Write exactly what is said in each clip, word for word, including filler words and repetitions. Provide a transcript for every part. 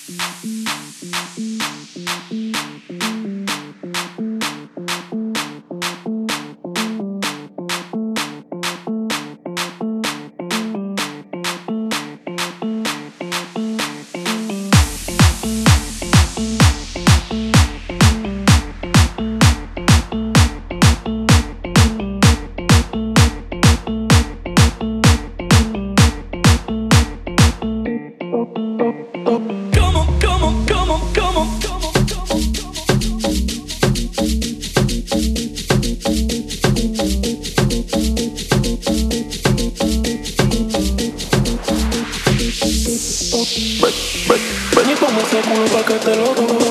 Ven y ponme ese culo pa' que te lo doy.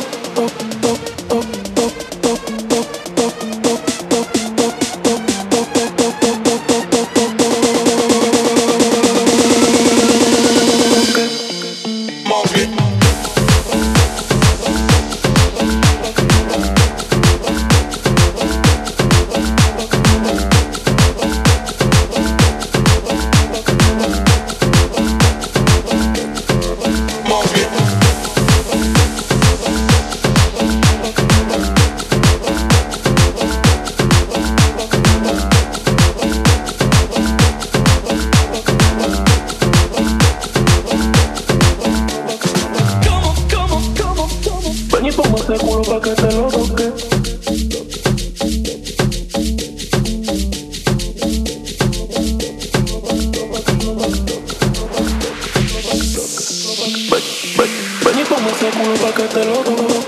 Ven y ponme ese culo pa' que te lo toque. Ven y ponme ese culo pa' que te lo toque.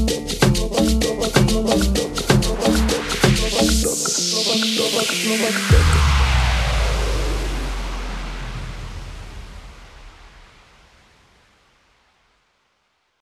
Back, back, back.